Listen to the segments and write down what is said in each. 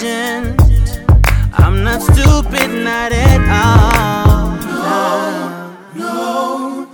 intelligent. I'm not stupid, not at all. No.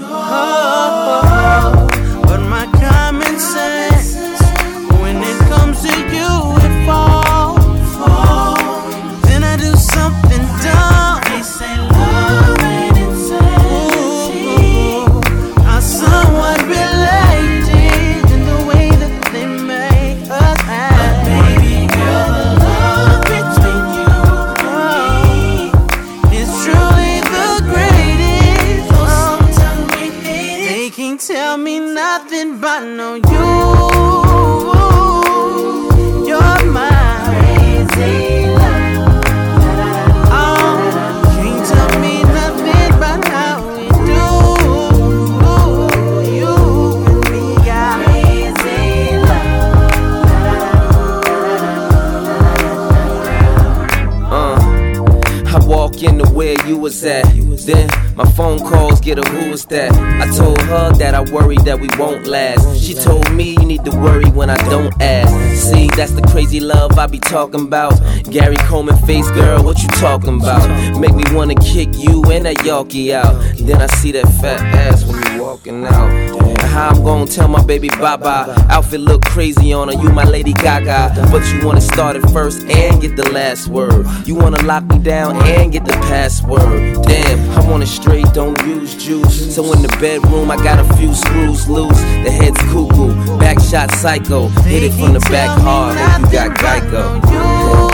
But my common sense, when it comes to you, it falls. Then I do something dumb. They say love and insanity are somewhat related in the way that they make us act. But baby girl, the love between you and me is truly the greatest. Sometimes they can't tell me nothing but no you. You're my crazy love. Can't tell me nothing but how we do. You and me got crazy I walk into where you was at. Then my phone calls get a who is that. I told her that I worry that we won't last. She told me you need to worry when I don't ask. See, that's the crazy love I be talking about. Gary Coleman face, girl, what you talking about? Make me wanna kick you and that Yorkie out. Then I see that fat ass when you walking out. How I'm gonna tell my baby bye-bye? Outfit look crazy on her, you my Lady Gaga. But you wanna start it first and get the last word. You wanna lock me down and get the password. Damn, I want it straight, don't use juice. So in the bedroom I got a few screws loose. The head's cuckoo, back shot psycho. Hit it from the back hard, hope you got Geico.